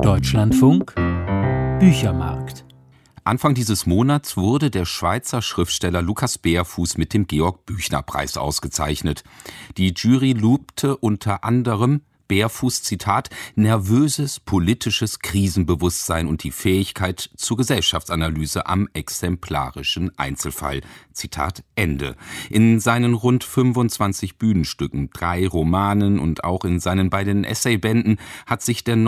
Deutschlandfunk Büchermarkt. Anfang dieses Monats wurde der Schweizer Schriftsteller Lukas Berfuß mit dem Georg-Büchner-Preis ausgezeichnet. Die Jury lobte unter anderem Berfuß, Zitat, nervöses politisches Krisenbewusstsein und die Fähigkeit zur Gesellschaftsanalyse am exemplarischen Einzelfall. Zitat Ende. In seinen rund 25 Bühnenstücken, 3 Romanen und auch in seinen beiden Essaybänden hat sich der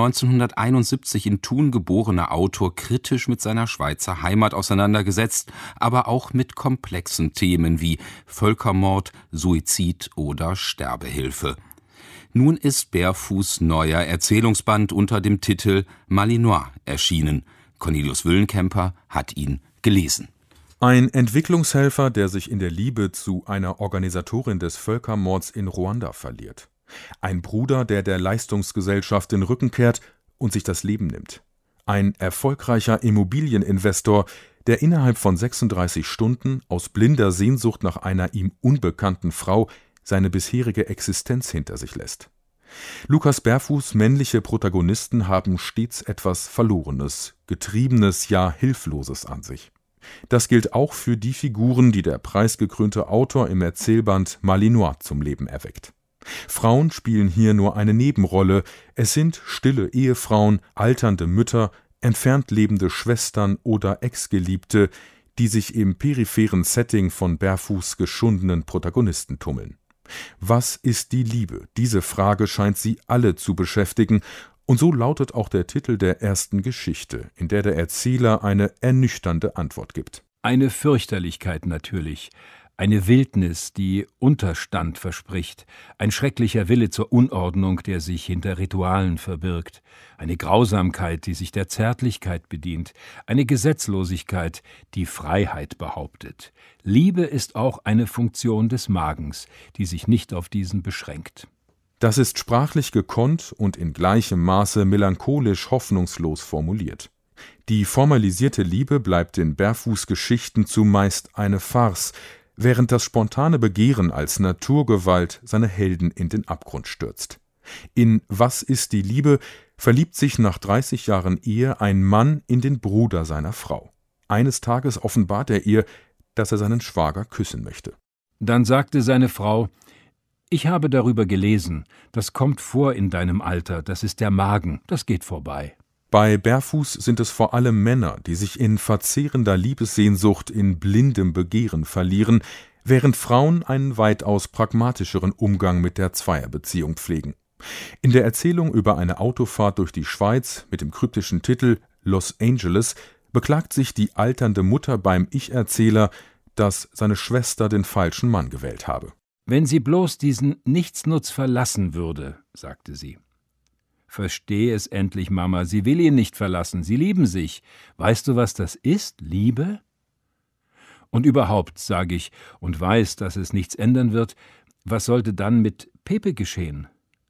1971 in Thun geborene Autor kritisch mit seiner Schweizer Heimat auseinandergesetzt, aber auch mit komplexen Themen wie Völkermord, Suizid oder Sterbehilfe. Nun ist Berfuß' neuer Erzählungsband unter dem Titel Malinois erschienen. Cornelius Wüllenkemper hat ihn gelesen. Ein Entwicklungshelfer, der sich in der Liebe zu einer Organisatorin des Völkermords in Ruanda verliert. Ein Bruder, der der Leistungsgesellschaft den Rücken kehrt und sich das Leben nimmt. Ein erfolgreicher Immobilieninvestor, der innerhalb von 36 Stunden aus blinder Sehnsucht nach einer ihm unbekannten Frau seine bisherige Existenz hinter sich lässt. Lukas Berfuß' männliche Protagonisten haben stets etwas Verlorenes, Getriebenes, ja Hilfloses an sich. Das gilt auch für die Figuren, die der preisgekrönte Autor im Erzählband Malinois zum Leben erweckt. Frauen spielen hier nur eine Nebenrolle, es sind stille Ehefrauen, alternde Mütter, entfernt lebende Schwestern oder Ex-Geliebte, die sich im peripheren Setting von Berfuß' geschundenen Protagonisten tummeln. Was ist die Liebe? Diese Frage scheint sie alle zu beschäftigen, und so lautet auch der Titel der ersten Geschichte, in der der Erzähler eine ernüchternde Antwort gibt. Eine Fürchterlichkeit natürlich, eine Wildnis, die Unterstand verspricht, ein schrecklicher Wille zur Unordnung, der sich hinter Ritualen verbirgt, eine Grausamkeit, die sich der Zärtlichkeit bedient, eine Gesetzlosigkeit, die Freiheit behauptet. Liebe ist auch eine Funktion des Magens, die sich nicht auf diesen beschränkt. Das ist sprachlich gekonnt und in gleichem Maße melancholisch hoffnungslos formuliert. Die formalisierte Liebe bleibt in Berfuß' Geschichten zumeist eine Farce, während das spontane Begehren als Naturgewalt seine Helden in den Abgrund stürzt. In Was ist die Liebe verliebt sich nach 30 Jahren Ehe ein Mann in den Bruder seiner Frau. Eines Tages offenbart er ihr, dass er seinen Schwager küssen möchte. Dann sagte seine Frau: »Ich habe darüber gelesen, das kommt vor in deinem Alter, das ist der Magen, das geht vorbei.« Bei Berfuß sind es vor allem Männer, die sich in verzehrender Liebessehnsucht in blindem Begehren verlieren, während Frauen einen weitaus pragmatischeren Umgang mit der Zweierbeziehung pflegen. In der Erzählung über eine Autofahrt durch die Schweiz mit dem kryptischen Titel Los Angeles beklagt sich die alternde Mutter beim Ich-Erzähler, dass seine Schwester den falschen Mann gewählt habe. »Wenn sie bloß diesen Nichtsnutz verlassen würde«, sagte sie. »Versteh es endlich, Mama, sie will ihn nicht verlassen, sie lieben sich. Weißt du, was das ist, Liebe?« Und überhaupt, sage ich, und weiß, dass es nichts ändern wird, was sollte dann mit Pepe geschehen?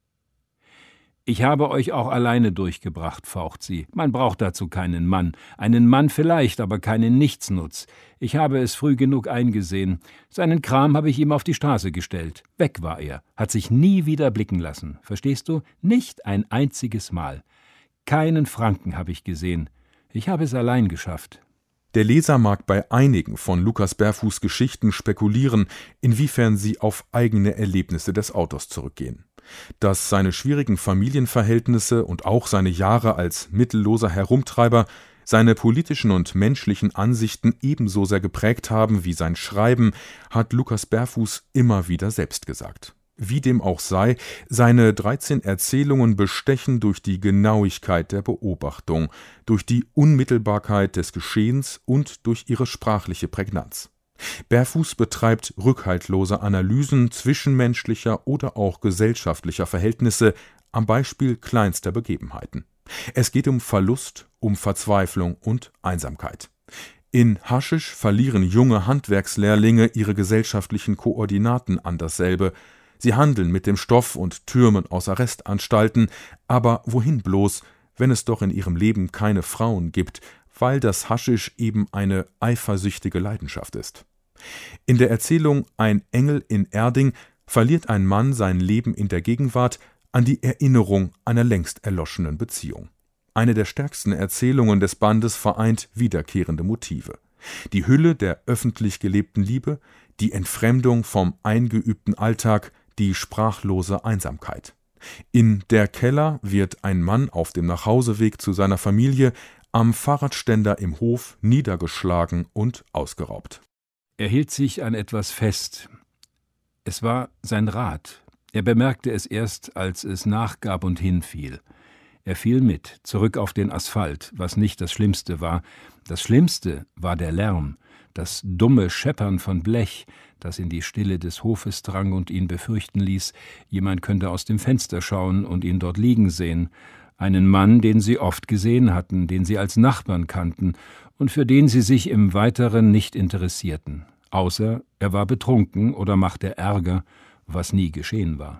»Ich habe euch auch alleine durchgebracht«, faucht sie. »Man braucht dazu keinen Mann. Einen Mann vielleicht, aber keinen Nichtsnutz. Ich habe es früh genug eingesehen. Seinen Kram habe ich ihm auf die Straße gestellt. Weg war er, hat sich nie wieder blicken lassen. Verstehst du? Nicht ein einziges Mal. Keinen Franken habe ich gesehen. Ich habe es allein geschafft.« Der Leser mag bei einigen von Lukas Berfuß' Geschichten spekulieren, inwiefern sie auf eigene Erlebnisse des Autors zurückgehen. Dass seine schwierigen Familienverhältnisse und auch seine Jahre als mittelloser Herumtreiber seine politischen und menschlichen Ansichten ebenso sehr geprägt haben wie sein Schreiben, hat Lukas Berfuß immer wieder selbst gesagt. Wie dem auch sei, seine 13 Erzählungen bestechen durch die Genauigkeit der Beobachtung, durch die Unmittelbarkeit des Geschehens und durch ihre sprachliche Prägnanz. Berfuß betreibt rückhaltlose Analysen zwischenmenschlicher oder auch gesellschaftlicher Verhältnisse am Beispiel kleinster Begebenheiten. Es geht um Verlust, um Verzweiflung und Einsamkeit. In Haschisch verlieren junge Handwerkslehrlinge ihre gesellschaftlichen Koordinaten an dasselbe. Sie handeln mit dem Stoff und türmen aus Arrestanstalten, aber wohin bloß, wenn es doch in ihrem Leben keine Frauen gibt, weil das Haschisch eben eine eifersüchtige Leidenschaft ist. In der Erzählung Ein Engel in Erding verliert ein Mann sein Leben in der Gegenwart an die Erinnerung einer längst erloschenen Beziehung. Eine der stärksten Erzählungen des Bandes vereint wiederkehrende Motive. Die Hülle der öffentlich gelebten Liebe, die Entfremdung vom eingeübten Alltag, die sprachlose Einsamkeit. In Der Keller wird ein Mann auf dem Nachhauseweg zu seiner Familie am Fahrradständer im Hof niedergeschlagen und ausgeraubt. Er hielt sich an etwas fest. Es war sein Rad. Er bemerkte es erst, als es nachgab und hinfiel. Er fiel mit, zurück auf den Asphalt, was nicht das Schlimmste war. Das Schlimmste war der Lärm, das dumme Scheppern von Blech, das in die Stille des Hofes drang und ihn befürchten ließ, jemand könnte aus dem Fenster schauen und ihn dort liegen sehen. Einen Mann, den sie oft gesehen hatten, den sie als Nachbarn kannten und für den sie sich im Weiteren nicht interessierten. Außer er war betrunken oder machte Ärger, was nie geschehen war.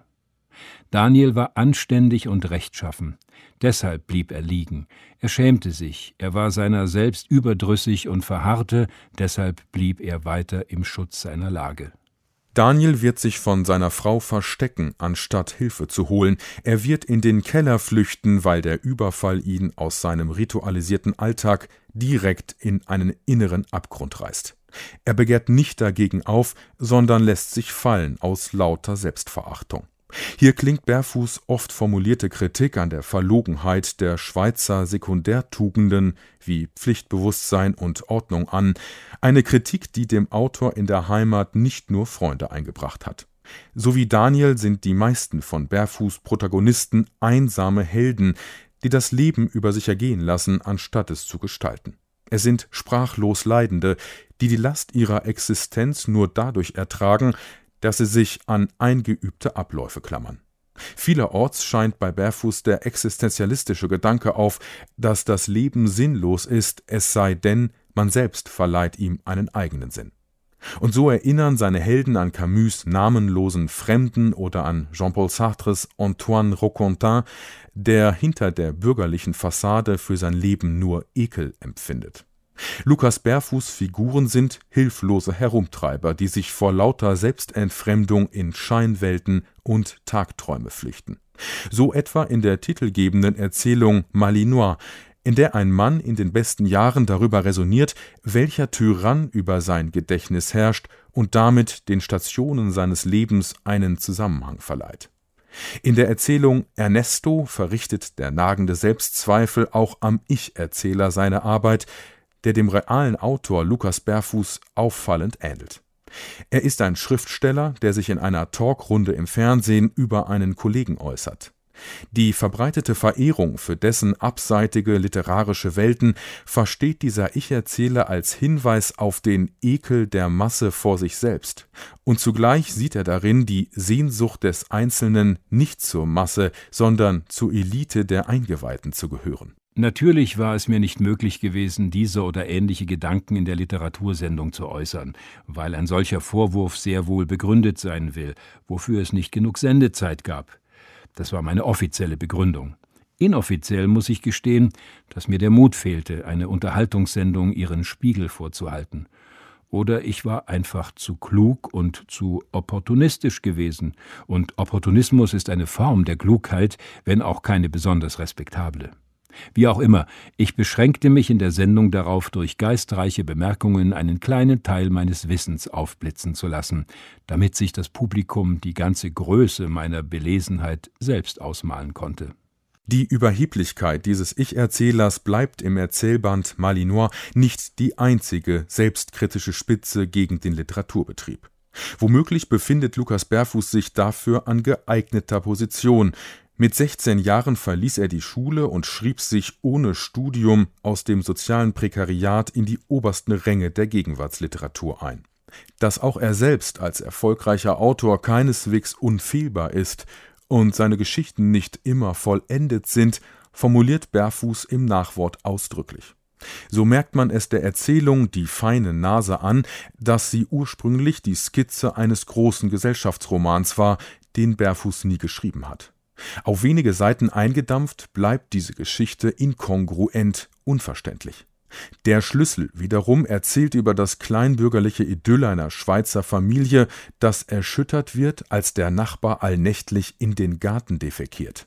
Daniel war anständig und rechtschaffen. Deshalb blieb er liegen. Er schämte sich, er war seiner selbst überdrüssig und verharrte, deshalb blieb er weiter im Schutz seiner Lage. Daniel wird sich von seiner Frau verstecken, anstatt Hilfe zu holen. Er wird in den Keller flüchten, weil der Überfall ihn aus seinem ritualisierten Alltag direkt in einen inneren Abgrund reißt. Er begehrt nicht dagegen auf, sondern lässt sich fallen aus lauter Selbstverachtung. Hier klingt Berfuß' oft formulierte Kritik an der Verlogenheit der Schweizer Sekundärtugenden wie Pflichtbewusstsein und Ordnung an, eine Kritik, die dem Autor in der Heimat nicht nur Freunde eingebracht hat. So wie Daniel sind die meisten von Berfuß' Protagonisten einsame Helden, die das Leben über sich ergehen lassen, anstatt es zu gestalten. Es sind sprachlos Leidende, die die Last ihrer Existenz nur dadurch ertragen, dass sie sich an eingeübte Abläufe klammern. Vielerorts scheint bei Berfuß der existenzialistische Gedanke auf, dass das Leben sinnlos ist, es sei denn, man selbst verleiht ihm einen eigenen Sinn. Und so erinnern seine Helden an Camus' namenlosen Fremden oder an Jean-Paul Sartres Antoine Roquentin, der hinter der bürgerlichen Fassade für sein Leben nur Ekel empfindet. Lukas Berfuß' Figuren sind hilflose Herumtreiber, die sich vor lauter Selbstentfremdung in Scheinwelten und Tagträume flüchten. So etwa in der titelgebenden Erzählung Malinois, in der ein Mann in den besten Jahren darüber räsoniert, welcher Tyrann über sein Gedächtnis herrscht und damit den Stationen seines Lebens einen Zusammenhang verleiht. In der Erzählung Ernesto verrichtet der nagende Selbstzweifel auch am Ich-Erzähler seine Arbeit, der dem realen Autor Lukas Berfuß auffallend ähnelt. Er ist ein Schriftsteller, der sich in einer Talkrunde im Fernsehen über einen Kollegen äußert. Die verbreitete Verehrung für dessen abseitige literarische Welten versteht dieser Ich-Erzähler als Hinweis auf den Ekel der Masse vor sich selbst. Und zugleich sieht er darin die Sehnsucht des Einzelnen, nicht zur Masse, sondern zur Elite der Eingeweihten zu gehören. Natürlich war es mir nicht möglich gewesen, diese oder ähnliche Gedanken in der Literatursendung zu äußern, weil ein solcher Vorwurf sehr wohl begründet sein will, wofür es nicht genug Sendezeit gab. Das war meine offizielle Begründung. Inoffiziell muss ich gestehen, dass mir der Mut fehlte, eine Unterhaltungssendung ihren Spiegel vorzuhalten. Oder ich war einfach zu klug und zu opportunistisch gewesen. Und Opportunismus ist eine Form der Klugheit, wenn auch keine besonders respektable. Wie auch immer, ich beschränkte mich in der Sendung darauf, durch geistreiche Bemerkungen einen kleinen Teil meines Wissens aufblitzen zu lassen, damit sich das Publikum die ganze Größe meiner Belesenheit selbst ausmalen konnte. Die Überheblichkeit dieses Ich-Erzählers bleibt im Erzählband Malinois nicht die einzige selbstkritische Spitze gegen den Literaturbetrieb. Womöglich befindet Lukas Berfuß sich dafür an geeigneter Position. Mit 16 Jahren verließ er die Schule und schrieb sich ohne Studium aus dem sozialen Prekariat in die obersten Ränge der Gegenwartsliteratur ein. Dass auch er selbst als erfolgreicher Autor keineswegs unfehlbar ist und seine Geschichten nicht immer vollendet sind, formuliert Berfuß im Nachwort ausdrücklich. So merkt man es der Erzählung Die feine Nase an, dass sie ursprünglich die Skizze eines großen Gesellschaftsromans war, den Berfuß nie geschrieben hat. Auf wenige Seiten eingedampft bleibt diese Geschichte inkongruent, unverständlich. Der Schlüssel wiederum erzählt über das kleinbürgerliche Idyll einer Schweizer Familie, das erschüttert wird, als der Nachbar allnächtlich in den Garten defekiert.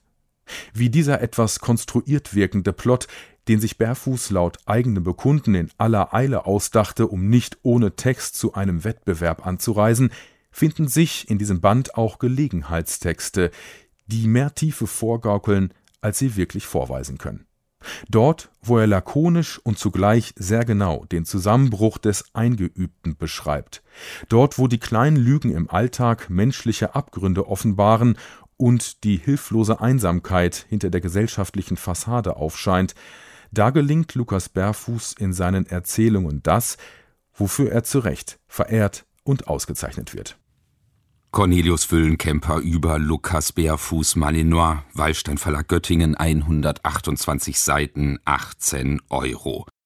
Wie dieser etwas konstruiert wirkende Plot, den sich Berfuß laut eigenem Bekunden in aller Eile ausdachte, um nicht ohne Text zu einem Wettbewerb anzureisen, finden sich in diesem Band auch Gelegenheitstexte, die mehr Tiefe vorgaukeln, als sie wirklich vorweisen können. Dort, wo er lakonisch und zugleich sehr genau den Zusammenbruch des Eingeübten beschreibt, dort, wo die kleinen Lügen im Alltag menschliche Abgründe offenbaren und die hilflose Einsamkeit hinter der gesellschaftlichen Fassade aufscheint, da gelingt Lukas Berfuß in seinen Erzählungen das, wofür er zu Recht verehrt und ausgezeichnet wird. Cornelius Füllenkemper über Lukas Berfuß Malinois, Wallstein Verlag Göttingen, 128 Seiten, 18 €.